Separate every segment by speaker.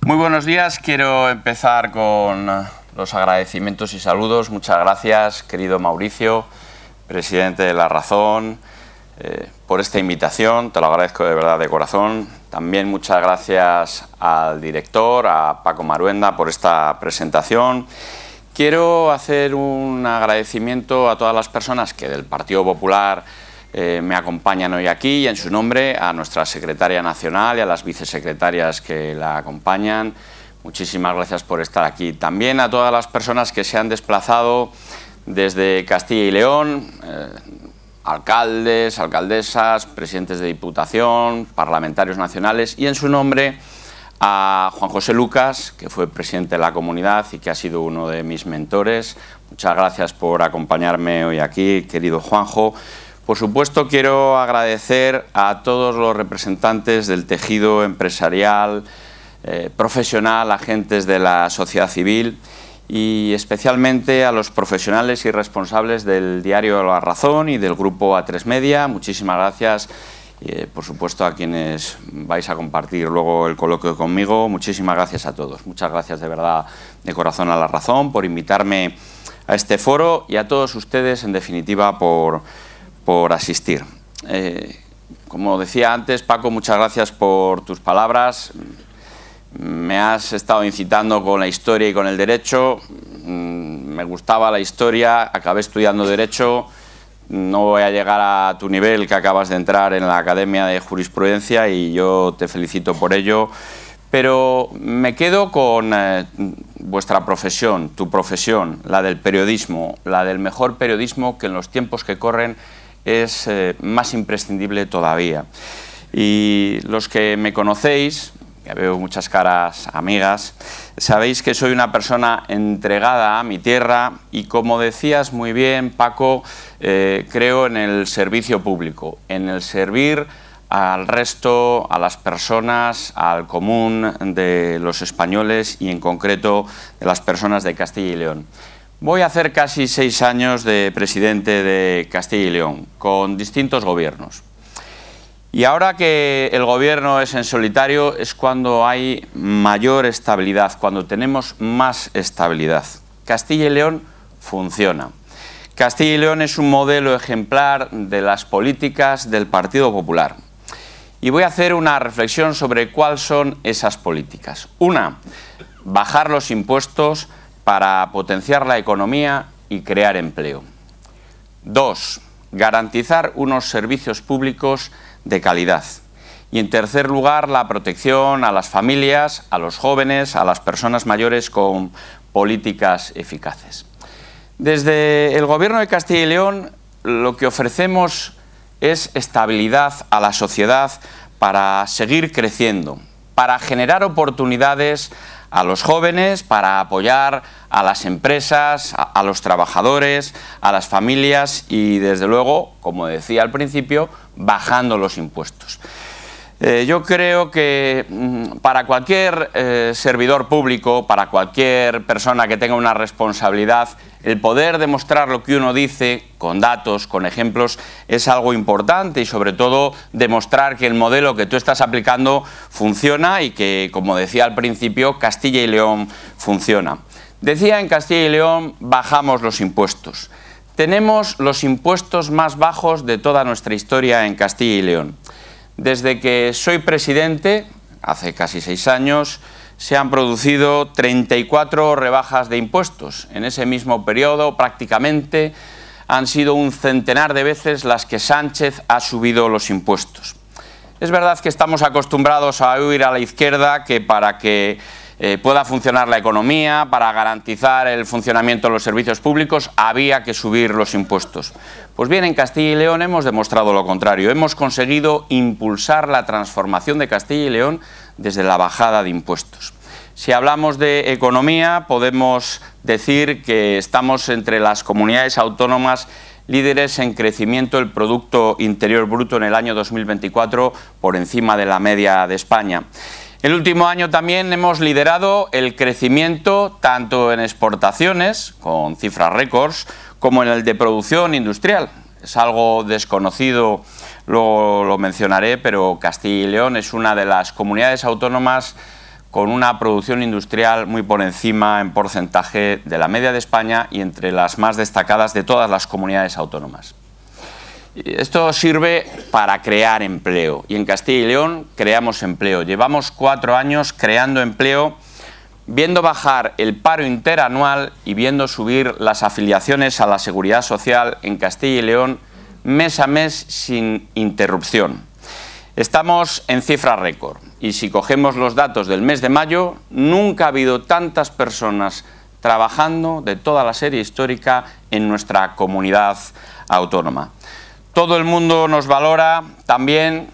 Speaker 1: Muy buenos días. Quiero empezar con los agradecimientos y saludos. Muchas gracias, querido Mauricio, presidente de La Razón, por esta invitación. Te lo agradezco de verdad de corazón. También muchas gracias al director, a Paco Maruenda, por esta presentación. Quiero hacer un agradecimiento a todas las personas que del Partido Popular me acompañan hoy aquí, y en su nombre a nuestra secretaria nacional y a las vicesecretarias que la acompañan. Muchísimas gracias por estar aquí. También a todas las personas que se han desplazado desde Castilla y León, alcaldes, alcaldesas, presidentes de Diputación, parlamentarios nacionales, y en su nombre a Juan José Lucas, que fue presidente de la comunidad y que ha sido uno de mis mentores. Muchas gracias por acompañarme hoy aquí, querido Juanjo. Por supuesto, quiero agradecer a todos los representantes del tejido empresarial, profesional, agentes de la sociedad civil, y especialmente a los profesionales y responsables del diario La Razón y del grupo A3 Media. Muchísimas gracias. Por supuesto, a quienes vais a compartir luego el coloquio conmigo, muchísimas gracias a todos. Muchas gracias de verdad, de corazón, a La Razón por invitarme a este foro, y a todos ustedes, en definitiva, por asistir. Como decía antes, Paco, muchas gracias por tus palabras. Me has estado incitando con la historia y con el derecho. Me gustaba la historia, acabé estudiando derecho. No voy a llegar a tu nivel, que acabas de entrar en la Academia de Jurisprudencia, y yo te felicito por ello. Pero me quedo con vuestra profesión, tu profesión, la del periodismo, la del mejor periodismo, que en los tiempos que corren es más imprescindible todavía. Y los que me conocéis, ya veo muchas caras amigas, sabéis que soy una persona entregada a mi tierra, y como decías muy bien, Paco, creo en el servicio público, en el servir al resto, a las personas, al común de los españoles, y en concreto de las personas de Castilla y León. Voy a hacer casi 6 años de presidente de Castilla y León, con distintos gobiernos. Y ahora que el gobierno es en solitario, es cuando hay mayor estabilidad, cuando tenemos más estabilidad. Castilla y León funciona. Castilla y León es un modelo ejemplar de las políticas del Partido Popular. Y voy a hacer una reflexión sobre cuáles son esas políticas. Una, bajar los impuestos para potenciar la economía y crear empleo. 2, garantizar unos servicios públicos de calidad. Y en tercer lugar, la protección a las familias, a los jóvenes, a las personas mayores, con políticas eficaces. Desde el Gobierno de Castilla y León, lo que ofrecemos es estabilidad a la sociedad para seguir creciendo, para generar oportunidades a los jóvenes, para apoyar a las empresas, a los trabajadores, a las familias, y desde luego, como decía al principio, bajando los impuestos. Yo creo que para cualquier servidor público, para cualquier persona que tenga una responsabilidad, el poder demostrar lo que uno dice con datos, con ejemplos, es algo importante, y sobre todo demostrar que el modelo que tú estás aplicando funciona, y que, como decía al principio, Castilla y León funciona. Decía, en Castilla y León bajamos los impuestos. Tenemos los impuestos más bajos de toda nuestra historia en Castilla y León. Desde que soy presidente, hace casi 6 años, se han producido 34 rebajas de impuestos. En ese mismo periodo, prácticamente, han sido un centenar de veces las que Sánchez ha subido los impuestos. Es verdad que estamos acostumbrados a oír a la izquierda que para que pueda funcionar la economía, para garantizar el funcionamiento de los servicios públicos, había que subir los impuestos. Pues bien, en Castilla y León hemos demostrado lo contrario. Hemos conseguido impulsar la transformación de Castilla y León desde la bajada de impuestos. Si hablamos de economía, podemos decir que estamos entre las comunidades autónomas líderes en crecimiento del Producto Interior Bruto en el año 2024, por encima de la media de España. El último año también hemos liderado el crecimiento tanto en exportaciones, con cifras récords, como en el de producción industrial. Es algo desconocido, luego lo mencionaré, pero Castilla y León es una de las comunidades autónomas con una producción industrial muy por encima en porcentaje de la media de España y entre las más destacadas de todas las comunidades autónomas. Esto sirve para crear empleo y en Castilla y León creamos empleo. Llevamos 4 años creando empleo, viendo bajar el paro interanual y viendo subir las afiliaciones a la Seguridad Social en Castilla y León mes a mes sin interrupción. Estamos en cifra récord y si cogemos los datos del mes de mayo, nunca ha habido tantas personas trabajando de toda la serie histórica en nuestra comunidad autónoma. Todo el mundo nos valora también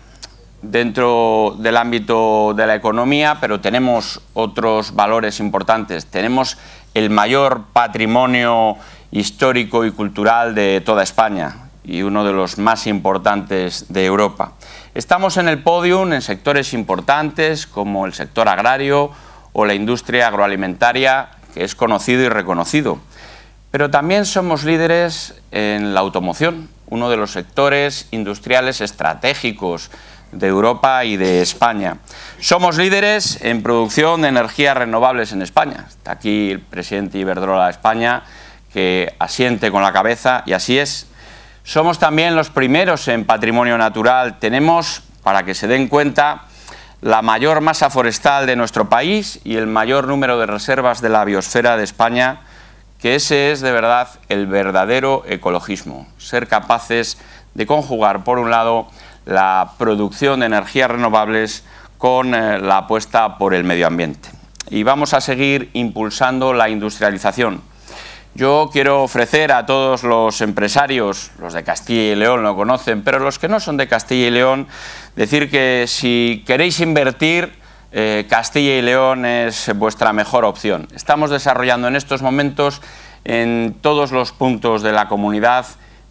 Speaker 1: dentro del ámbito de la economía, pero tenemos otros valores importantes. Tenemos el mayor patrimonio histórico y cultural de toda España y uno de los más importantes de Europa. Estamos en el podium en sectores importantes como el sector agrario o la industria agroalimentaria, que es conocido y reconocido. Pero también somos líderes en la automoción, uno de los sectores industriales estratégicos de Europa y de España. Somos líderes en producción de energías renovables en España. Está aquí el presidente Iberdrola de España, que asiente con la cabeza, y así es. Somos también los primeros en patrimonio natural. Tenemos, para que se den cuenta, la mayor masa forestal de nuestro país y el mayor número de reservas de la biosfera de España, que ese es de verdad el verdadero ecologismo, ser capaces de conjugar, por un lado, la producción de energías renovables con la apuesta por el medio ambiente. Y vamos a seguir impulsando la industrialización. Yo quiero ofrecer a todos los empresarios, los de Castilla y León lo conocen, pero los que no son de Castilla y León, decir que si queréis invertir, Castilla y León es vuestra mejor opción. Estamos desarrollando en estos momentos en todos los puntos de la comunidad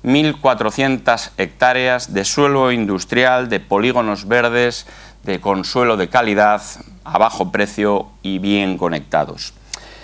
Speaker 1: 1.400 hectáreas de suelo industrial, de polígonos verdes, de consuelo de calidad, a bajo precio y bien conectados.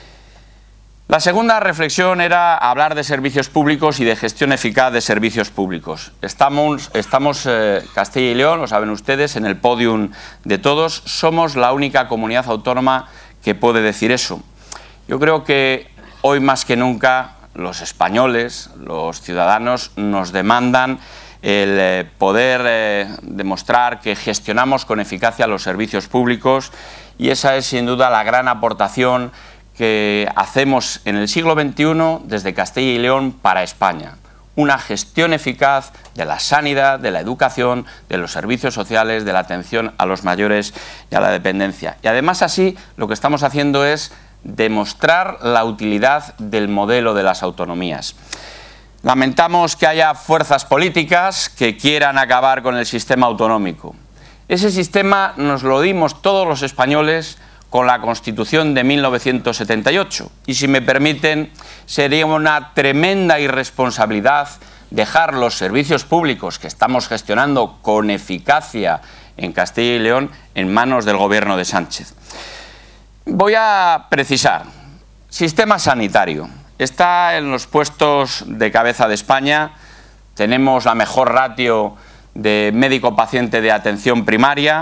Speaker 1: La segunda reflexión era hablar de servicios públicos y de gestión eficaz de servicios públicos. Estamos Castilla y León, lo saben ustedes, en el podium de todos. Somos la única comunidad autónoma que puede decir eso. Yo creo que hoy más que nunca los españoles, los ciudadanos, nos demandan el poder demostrar que gestionamos con eficacia los servicios públicos, y esa es sin duda la gran aportación que hacemos en el siglo XXI desde Castilla y León para España. Una gestión eficaz de la sanidad, de la educación, de los servicios sociales, de la atención a los mayores y a la dependencia. Y además así lo que estamos haciendo es demostrar la utilidad del modelo de las autonomías. Lamentamos que haya fuerzas políticas que quieran acabar con el sistema autonómico. Ese sistema nos lo dimos todos los españoles con la Constitución de 1978. Y si me permiten, sería una tremenda irresponsabilidad dejar los servicios públicos que estamos gestionando con eficacia en Castilla y León en manos del gobierno de Sánchez. Voy a precisar. Sistema sanitario. Está en los puestos de cabeza de España. Tenemos la mejor ratio de médico-paciente de atención primaria.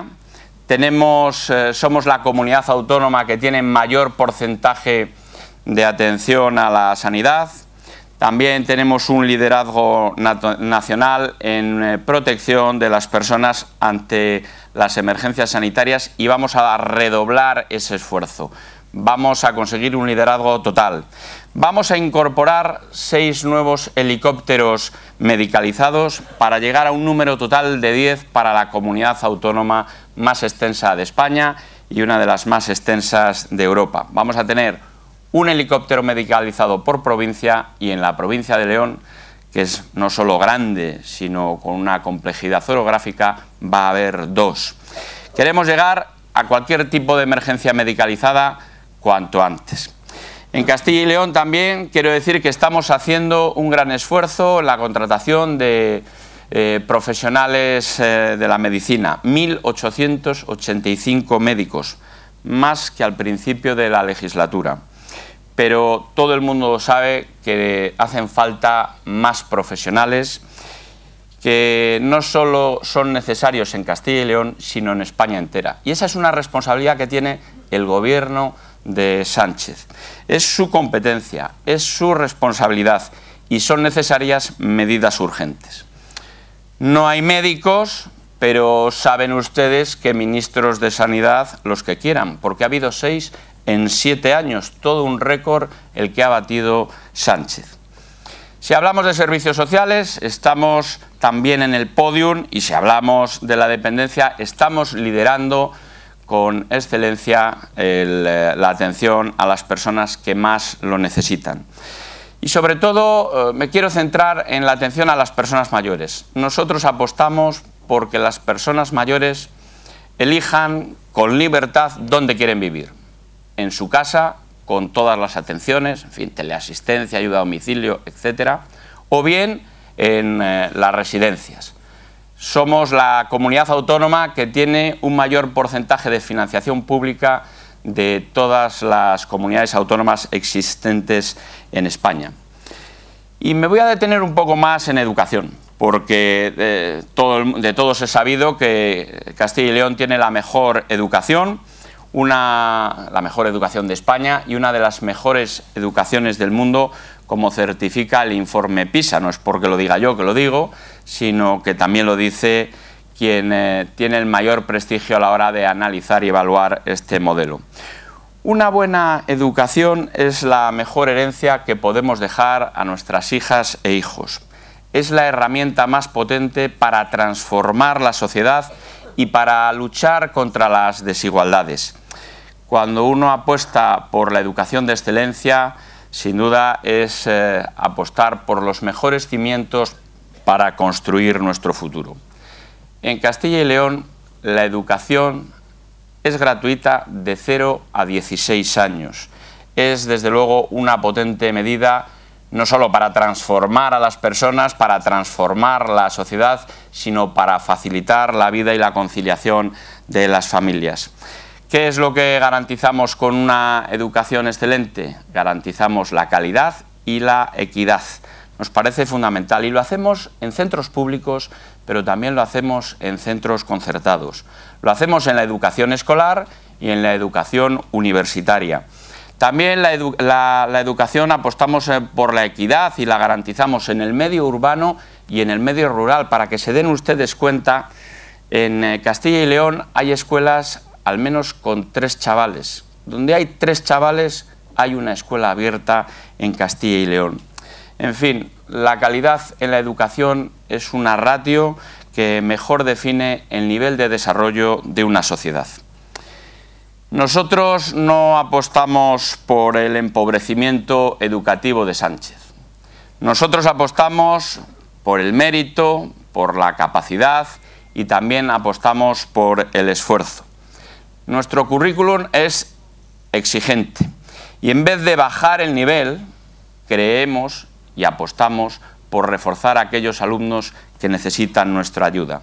Speaker 1: Somos la comunidad autónoma que tiene mayor porcentaje de atención a la sanidad. También tenemos un liderazgo nacional en protección de las personas ante las emergencias sanitarias y vamos a redoblar ese esfuerzo. Vamos a conseguir un liderazgo total. Vamos a incorporar 6 nuevos helicópteros medicalizados para llegar a un número total de 10 para la comunidad autónoma más extensa de España y una de las más extensas de Europa. Vamos a tener un helicóptero medicalizado por provincia y en la provincia de León, que es no solo grande, sino con una complejidad orográfica, va a haber 2. Queremos llegar a cualquier tipo de emergencia medicalizada cuanto antes. En Castilla y León también quiero decir que estamos haciendo un gran esfuerzo en la contratación de profesionales de la medicina, 1.885 médicos, más que al principio de la legislatura. Pero todo el mundo sabe que hacen falta más profesionales que no solo son necesarios en Castilla y León, sino en España entera. Y esa es una responsabilidad que tiene el gobierno de Sánchez. Es su competencia, es su responsabilidad y son necesarias medidas urgentes. No hay médicos, pero saben ustedes que ministros de Sanidad los que quieran, porque ha habido 6 en 7 años, todo un récord el que ha batido Sánchez. Si hablamos de servicios sociales, estamos también en el podium, y si hablamos de la dependencia, estamos liderando con excelencia la atención a las personas que más lo necesitan. Y sobre todo me quiero centrar en la atención a las personas mayores. Nosotros apostamos porque las personas mayores elijan con libertad dónde quieren vivir. En su casa, con todas las atenciones, en fin, teleasistencia, ayuda a domicilio, etcétera, o bien en las residencias. Somos la comunidad autónoma que tiene un mayor porcentaje de financiación pública de todas las comunidades autónomas existentes en España. Y me voy a detener un poco más en educación, porque de todos he sabido que Castilla y León tiene la mejor educación, la mejor educación de España y una de las mejores educaciones del mundo, como certifica el informe PISA. No es porque lo diga yo que lo digo, sino que también lo dice quien tiene el mayor prestigio a la hora de analizar y evaluar este modelo. Una buena educación es la mejor herencia que podemos dejar a nuestras hijas e hijos. Es la herramienta más potente para transformar la sociedad y para luchar contra las desigualdades. Cuando uno apuesta por la educación de excelencia, sin duda es apostar por los mejores cimientos para construir nuestro futuro. En Castilla y León, la educación es gratuita de 0 a 16 años. Es, desde luego, una potente medida no solo para transformar a las personas, para transformar la sociedad, sino para facilitar la vida y la conciliación de las familias. ¿Qué es lo que garantizamos con una educación excelente? Garantizamos la calidad y la equidad. Nos parece fundamental y lo hacemos en centros públicos, pero también lo hacemos en centros concertados. Lo hacemos en la educación escolar y en la educación universitaria. También la educación apostamos por la equidad y la garantizamos en el medio urbano y en el medio rural. Para que se den ustedes cuenta, en Castilla y León hay escuelas al menos con 3 chavales. Donde hay 3 chavales hay una escuela abierta en Castilla y León. En fin, la calidad en la educación es una ratio que mejor define el nivel de desarrollo de una sociedad. Nosotros no apostamos por el empobrecimiento educativo de Sánchez. Nosotros apostamos por el mérito, por la capacidad y también apostamos por el esfuerzo. Nuestro currículum es exigente y en vez de bajar el nivel, creemos y apostamos por reforzar a aquellos alumnos que necesitan nuestra ayuda.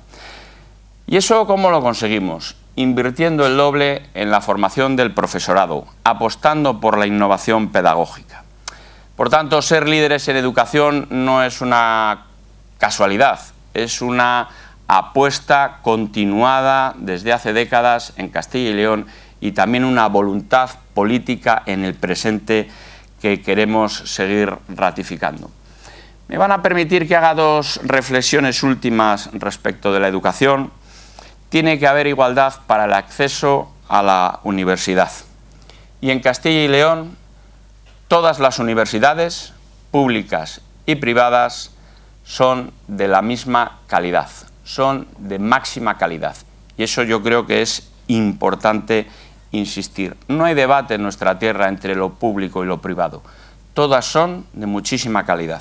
Speaker 1: ¿Y eso cómo lo conseguimos? Invirtiendo el doble en la formación del profesorado, apostando por la innovación pedagógica. Por tanto, ser líderes en educación no es una casualidad, es una apuesta continuada desde hace décadas en Castilla y León y también una voluntad política en el presente que queremos seguir ratificando. Me van a permitir que haga 2 reflexiones últimas respecto de la educación. Tiene que haber igualdad para el acceso a la universidad. Y en Castilla y León, todas las universidades, públicas y privadas, son de la misma calidad, son de máxima calidad. Y eso yo creo que es importante insistir. No hay debate en nuestra tierra entre lo público y lo privado. Todas son de muchísima calidad.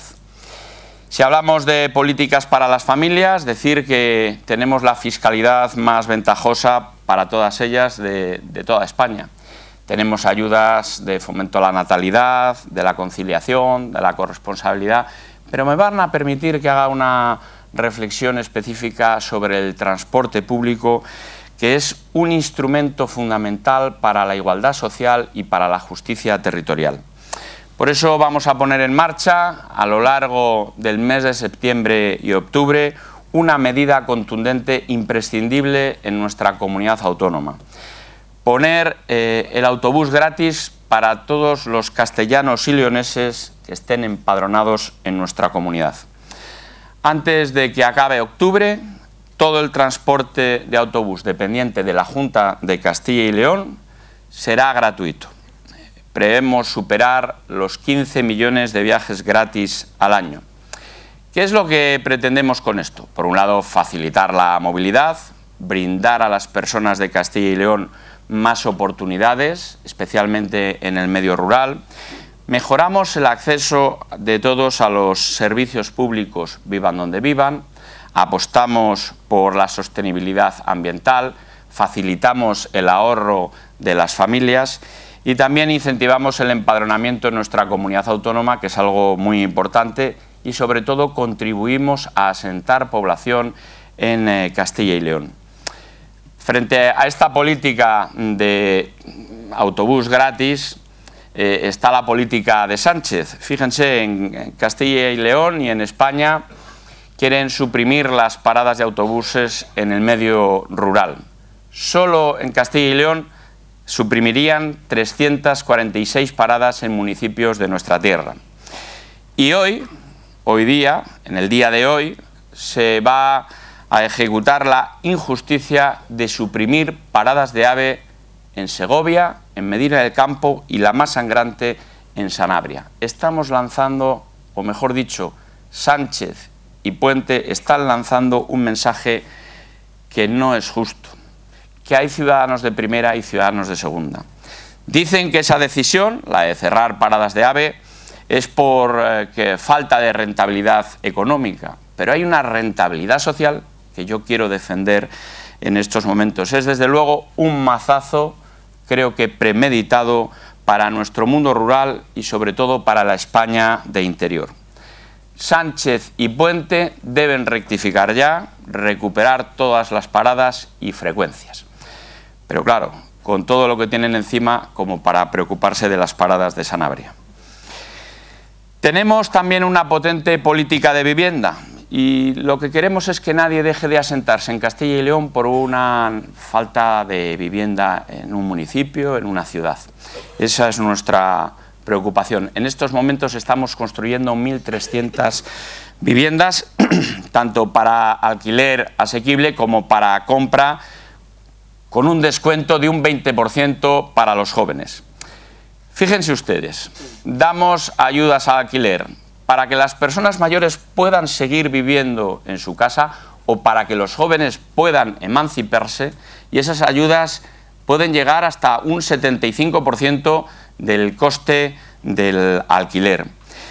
Speaker 1: Si hablamos de políticas para las familias, decir que tenemos la fiscalidad más ventajosa para todas ellas de toda España. Tenemos ayudas de fomento a la natalidad, de la conciliación, de la corresponsabilidad, pero me van a permitir que haga una reflexión específica sobre el transporte público, que es un instrumento fundamental para la igualdad social y para la justicia territorial. Por eso vamos a poner en marcha, a lo largo del mes de septiembre y octubre, una medida contundente imprescindible en nuestra comunidad autónoma. poner el autobús gratis para todos los castellanos y leoneses que estén empadronados en nuestra comunidad. Antes de que acabe octubre, todo el transporte de autobús dependiente de la Junta de Castilla y León será gratuito. Prevemos superar los 15 millones de viajes gratis al año. ¿Qué es lo que pretendemos con esto? Por un lado, facilitar la movilidad, brindar a las personas de Castilla y León más oportunidades, especialmente en el medio rural. Mejoramos el acceso de todos a los servicios públicos, vivan donde vivan. Apostamos por la sostenibilidad ambiental, facilitamos el ahorro de las familias y también incentivamos el empadronamiento en nuestra comunidad autónoma, que es algo muy importante, y sobre todo contribuimos a asentar población en Castilla y León. Frente a esta política de autobús gratis está la política de Sánchez. Fíjense, en Castilla y León y en España quieren suprimir las paradas de autobuses en el medio rural. Solo en Castilla y León suprimirían 346 paradas en municipios de nuestra tierra. Y hoy día, en el día de hoy, se va a ejecutar la injusticia de suprimir paradas de AVE en Segovia, en Medina del Campo y la más sangrante en Sanabria. Estamos lanzando, o mejor dicho, Sánchez y Puente están lanzando un mensaje que no es justo, que hay ciudadanos de primera y ciudadanos de segunda. Dicen que esa decisión, la de cerrar paradas de AVE, es por falta de rentabilidad económica, pero hay una rentabilidad social que yo quiero defender en estos momentos. Es desde luego un mazazo, creo que premeditado, para nuestro mundo rural y sobre todo para la España de interior. Sánchez y Puente deben rectificar ya, recuperar todas las paradas y frecuencias. Pero claro, con todo lo que tienen encima como para preocuparse de las paradas de Sanabria. Tenemos también una potente política de vivienda y lo que queremos es que nadie deje de asentarse en Castilla y León por una falta de vivienda en un municipio, en una ciudad. Esa es nuestra preocupación. En estos momentos estamos construyendo 1.300 viviendas, tanto para alquiler asequible como para compra, con un descuento de un 20% para los jóvenes. Fíjense ustedes, damos ayudas al alquiler para que las personas mayores puedan seguir viviendo en su casa o para que los jóvenes puedan emanciparse, y esas ayudas pueden llegar hasta un 75% del coste del alquiler.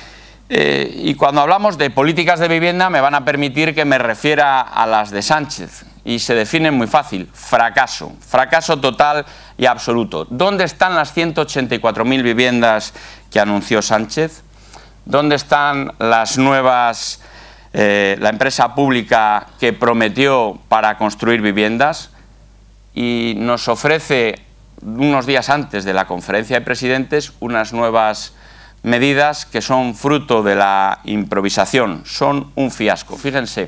Speaker 1: Y cuando hablamos de políticas de vivienda me van a permitir que me refiera a las de Sánchez, y se definen muy fácil: fracaso, fracaso total y absoluto. ¿Dónde están las 184.000 viviendas que anunció Sánchez? ¿Dónde están las nuevas, la empresa pública que prometió para construir viviendas y nos ofrece unos días antes de la conferencia de presidentes unas nuevas medidas que son fruto de la improvisación? Son un fiasco. Fíjense,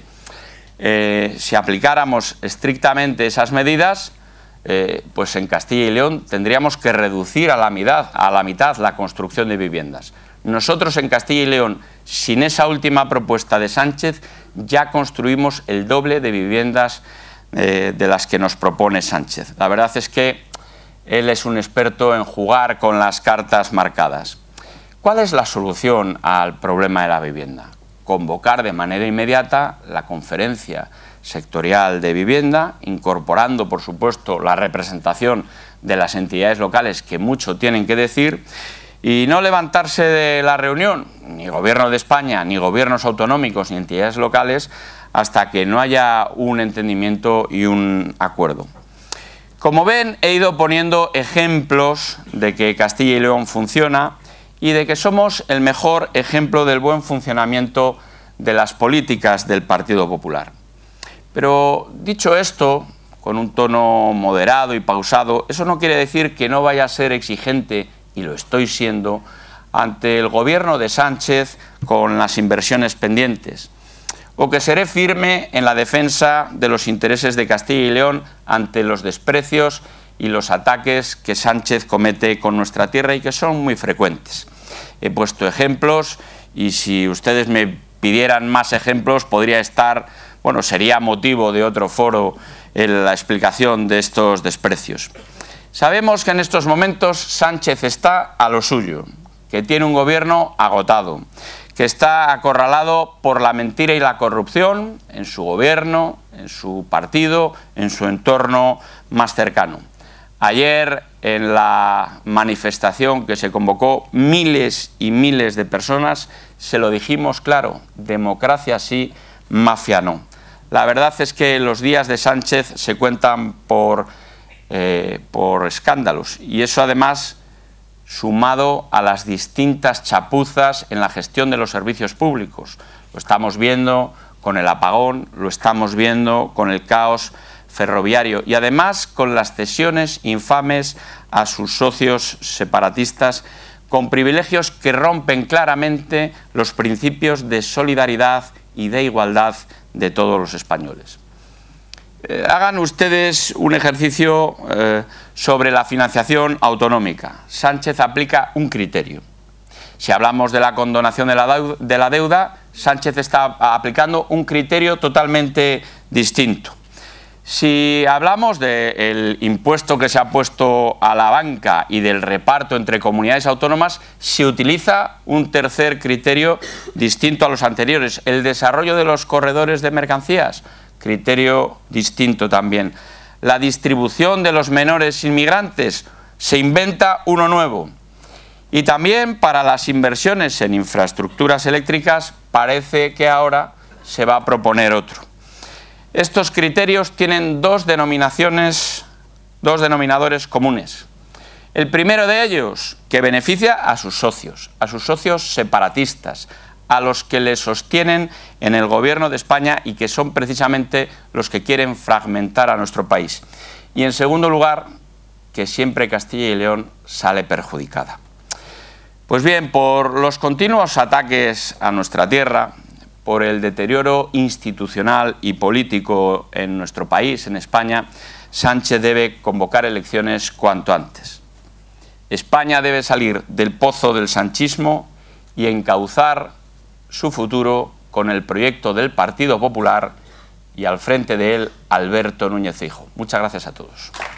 Speaker 1: si aplicáramos estrictamente esas medidas, pues en Castilla y León tendríamos que reducir a la mitad la construcción de viviendas. Nosotros en Castilla y León, sin esa última propuesta de Sánchez, ya construimos el doble de viviendas de las que nos propone Sánchez. La verdad es que él es un experto en jugar con las cartas marcadas. ¿Cuál es la solución al problema de la vivienda? Convocar de manera inmediata la conferencia sectorial de vivienda, incorporando, por supuesto, la representación de las entidades locales, que mucho tienen que decir, y no levantarse de la reunión, ni Gobierno de España, ni gobiernos autonómicos, ni entidades locales, hasta que no haya un entendimiento y un acuerdo. Como ven, he ido poniendo ejemplos de que Castilla y León funciona y de que somos el mejor ejemplo del buen funcionamiento de las políticas del Partido Popular. Pero dicho esto, con un tono moderado y pausado, eso no quiere decir que no vaya a ser exigente, y lo estoy siendo, ante el gobierno de Sánchez con las inversiones pendientes, o que seré firme en la defensa de los intereses de Castilla y León ante los desprecios y los ataques que Sánchez comete con nuestra tierra y que son muy frecuentes. He puesto ejemplos y si ustedes me pidieran más ejemplos podría estar, bueno, sería motivo de otro foro en la explicación de estos desprecios. Sabemos que en estos momentos Sánchez está a lo suyo, que tiene un gobierno agotado, que está acorralado por la mentira y la corrupción en su gobierno, en su partido, en su entorno más cercano. Ayer, en la manifestación que se convocó, miles y miles de personas, se lo dijimos claro: democracia sí, mafia no. La verdad es que los días de Sánchez se cuentan por escándalos, y eso además sumado a las distintas chapuzas en la gestión de los servicios públicos. Lo estamos viendo con el apagón, lo estamos viendo con el caos ferroviario y además con las cesiones infames a sus socios separatistas, con privilegios que rompen claramente los principios de solidaridad y de igualdad de todos los españoles. Hagan ustedes un ejercicio sobre la financiación autonómica. Sánchez aplica un criterio. Si hablamos de la condonación de la deuda, Sánchez está aplicando un criterio totalmente distinto. Si hablamos del impuesto que se ha puesto a la banca y del reparto entre comunidades autónomas, se utiliza un tercer criterio distinto a los anteriores: el desarrollo de los corredores de mercancías. Criterio distinto también. La distribución de los menores inmigrantes, se inventa uno nuevo. Y también para las inversiones en infraestructuras eléctricas parece que ahora se va a proponer otro. Estos criterios tienen dos denominadores comunes. El primero de ellos, que beneficia a sus socios separatistas, a los que le sostienen en el gobierno de España y que son precisamente los que quieren fragmentar a nuestro país. Y en segundo lugar, que siempre Castilla y León sale perjudicada. Pues bien, por los continuos ataques a nuestra tierra, por el deterioro institucional y político en nuestro país, en España, Sánchez debe convocar elecciones cuanto antes. España debe salir del pozo del sanchismo y encauzar su futuro con el proyecto del Partido Popular y al frente de él Alberto Núñez Feijóo. Muchas gracias a todos.